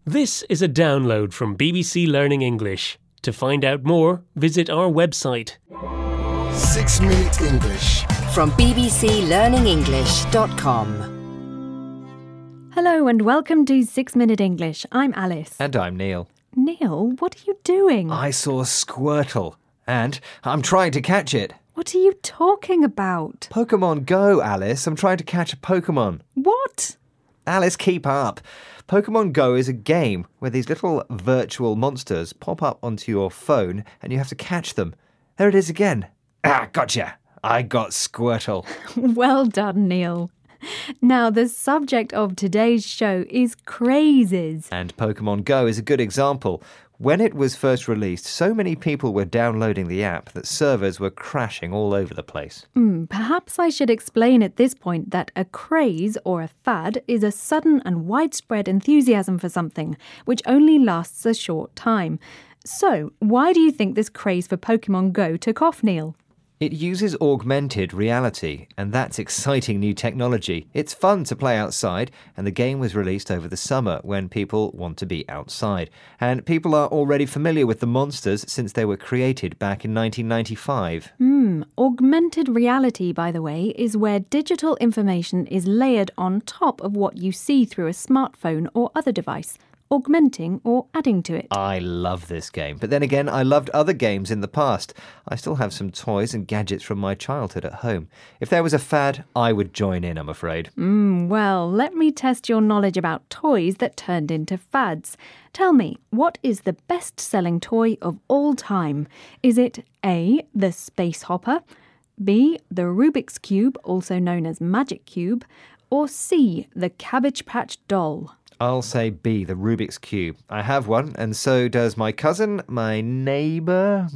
This is a download from BBC Learning English. To find out more, visit our website. 6 Minute English from bbclearningenglish.com. Hello and welcome to 6 Minute English. I'm Alice. And I'm Neil. Neil, what are you doing? I saw Squirtle, and I'm trying to catch it. What are you talking about? Pokemon Go, Alice. I'm trying to catch a Pokemon. What? Alice, keep up. Pokemon Go is a game where these little virtual monsters pop up onto your phone and you have to catch them. There it is again. Gotcha. I got Squirtle. Well done, Neil. Now, the subject of today's show is crazes. And Pokemon Go is a good example. When it was first released, so many people were downloading the app that servers were crashing all over the place. Perhaps I should explain at this point that a craze or a fad is a sudden and widespread enthusiasm for something, which only lasts a short time. So, why do you think this craze for Pokemon Go took off, Neil? It uses augmented reality, and that's exciting new technology. It's fun to play outside, and the game was released over the summer when people want to be outside. And people are already familiar with the monsters since they were created back in 1995. Augmented reality, by the way, is where digital information is layered on top of what you see through a smartphone or other device, augmenting or adding to it. I love this game, but then again, I loved other games in the past. I still have some toys and gadgets from my childhood at home. If there was a fad, I would join in, I'm afraid. Well, let me test your knowledge about toys that turned into fads. Tell me, what is the best-selling toy of all time? Is it A, the Space Hopper, B, the Rubik's Cube, also known as Magic Cube, or C, the Cabbage Patch Doll? I'll say B, the Rubik's Cube. I have one, and so does my cousin, my neighbour,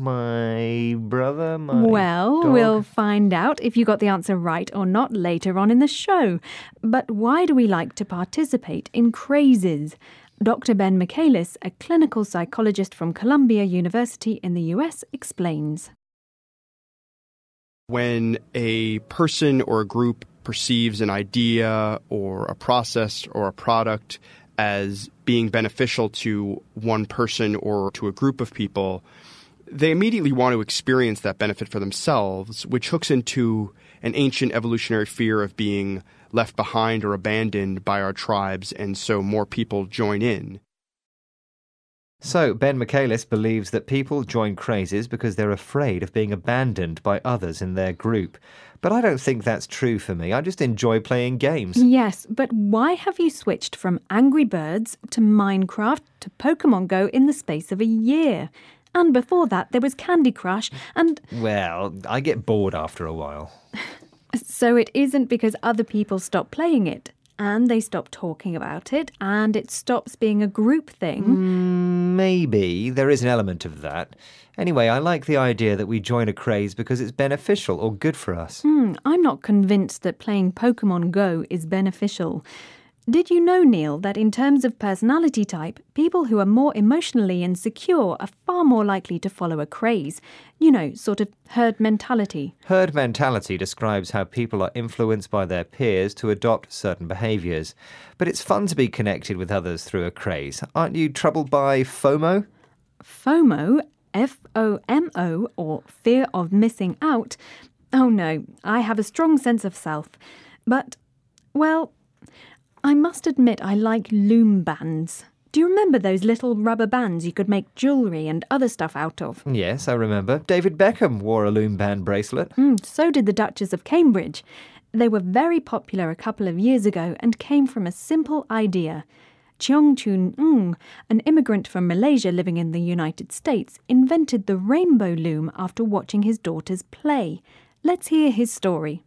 my brother, my Well, dog. We'll find out if you got the answer right or not later on in the show. But why do we like to participate in crazes? Dr. Ben Michaelis, a clinical psychologist from Columbia University in the US, explains. When a person or a group perceives an idea or a process or a product as being beneficial to one person or to a group of people, they immediately want to experience that benefit for themselves, which hooks into an ancient evolutionary fear of being left behind or abandoned by our tribes, and so more people join in. So, Ben Michaelis believes that people join crazes because they're afraid of being abandoned by others in their group. But I don't think that's true for me. I just enjoy playing games. Yes, but why have you switched from Angry Birds to Minecraft to Pokemon Go in the space of a year? And before that, there was Candy Crush and... Well, I get bored after a while. So it isn't because other people stop playing it, and they stop talking about it, and it stops being a group thing? Maybe. There is an element of that. Anyway, I like the idea that we join a craze because it's beneficial or good for us. I'm not convinced that playing Pokemon Go is beneficial. Did you know, Neil, that in terms of personality type, people who are more emotionally insecure are far more likely to follow a craze? You know, sort of herd mentality. Herd mentality describes how people are influenced by their peers to adopt certain behaviours. But it's fun to be connected with others through a craze. Aren't you troubled by FOMO? FOMO, F-O-M-O, or fear of missing out? Oh no, I have a strong sense of self. But, well, I must admit I like loom bands. Do you remember those little rubber bands you could make jewellery and other stuff out of? Yes, I remember. David Beckham wore a loom band bracelet. So did the Duchess of Cambridge. They were very popular a couple of years ago and came from a simple idea. Cheong Chun Ng, an immigrant from Malaysia living in the United States, invented the rainbow loom after watching his daughters play. Let's hear his story.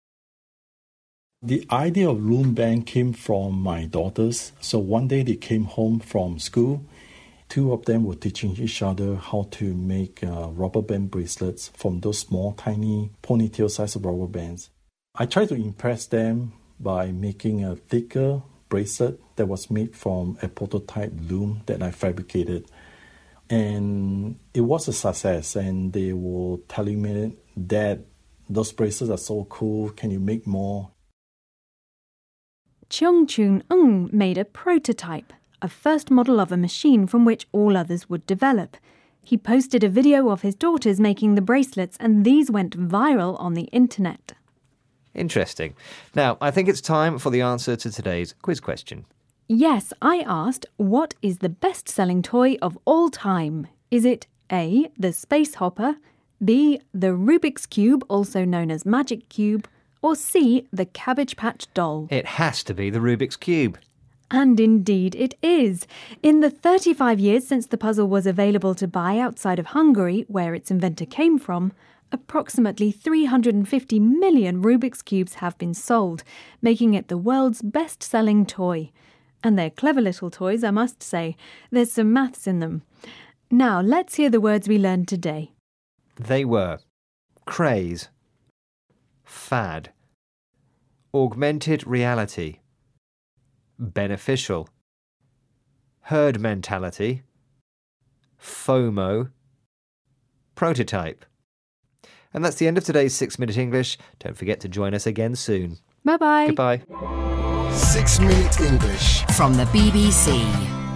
The idea of loom band came from my daughters. So one day they came home from school. Two of them were teaching each other how to make rubber band bracelets from those small, tiny ponytail size of rubber bands. I tried to impress them by making a thicker bracelet that was made from a prototype loom that I fabricated. And it was a success, and they were telling me, "Dad, those bracelets are so cool, can you make more?" Cheong Chun Ng made a prototype, a first model of a machine from which all others would develop. He posted a video of his daughters making the bracelets, and these went viral on the internet. Interesting. Now, I think it's time for the answer to today's quiz question. Yes, I asked, what is the best-selling toy of all time? Is it A, the Space Hopper, B, the Rubik's Cube, also known as Magic Cube, or C, the Cabbage Patch Doll? It has to be the Rubik's Cube. And indeed it is. In the 35 years since the puzzle was available to buy outside of Hungary, where its inventor came from, approximately 350 million Rubik's Cubes have been sold, making it the world's best-selling toy. And they're clever little toys, I must say. There's some maths in them. Now, let's hear the words we learned today. They were craze, fad, augmented reality, beneficial, herd mentality, FOMO, prototype. And that's the end of today's 6 Minute English. Don't forget to join us again soon. Bye-bye. Goodbye. 6 Minute English. From the BBC.